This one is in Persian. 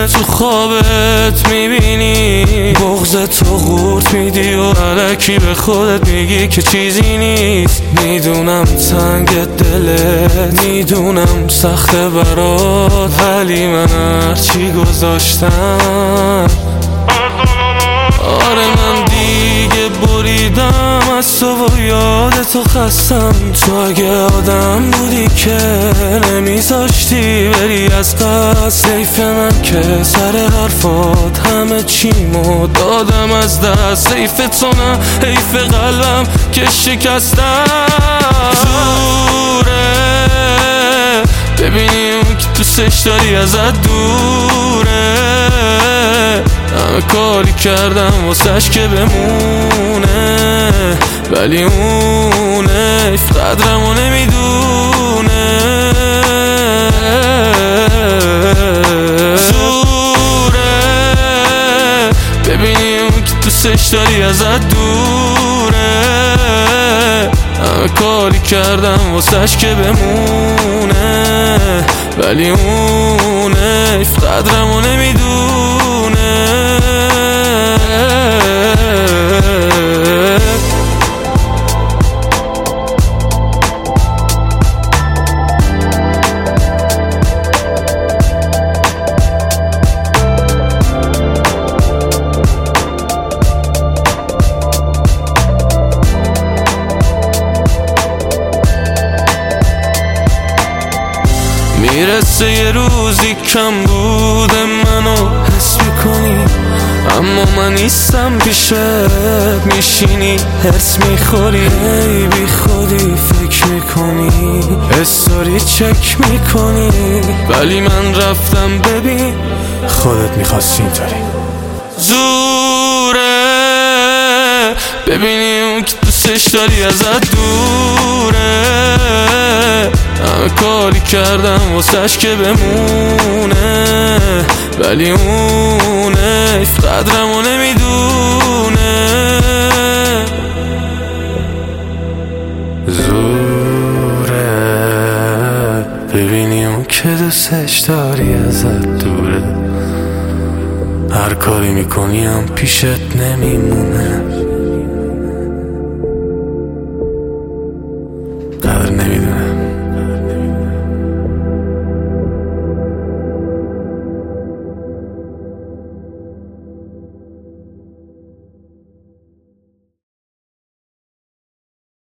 تو خوابت میبینی، بغض تو قورت میدی و الکی به خودت میگی که چیزی نیست. میدونم تنگ دلت، میدونم سخته برات، ولی من هرچی گذاشتم. آره من دیگه بریدم از تو و یاد تو خستم. تو اگه آدم بودی که نمیذاشتی بری از قصد، سیف من که سر حرفات همه چیمو دادم از دست. سیف تو نه حیف قلبم که شکستم. زوره ببینی اون که دوستش داری ازت دوره، همه کاری کردم واسش که بمونه، ولی اونه قدرمو نمیدونه. زوره ببینی اون که دوستش داری ازت دوره، همه کاری کردم واسش که بمونه، ولی اونه قدرمو نمیدونه. میرسه یه روزی کم بوده منو حس میکنی، اما من نیستم پیشت. میشینی هرس میخوری، ای بی خودی فکر میکنی، استوری چک میکنی، ولی من رفتم ببین خودت میخواستی اینطوری. زوره ببینی اون که دوستش داری ازت دوره، همه کاری کردم واسش که بمونه، ولی اونه قدرمو نمیدونه. زوره ببینی اون که دوستش داری ازت دوره، هر کاری میکنی هم پیشت نمیمونه.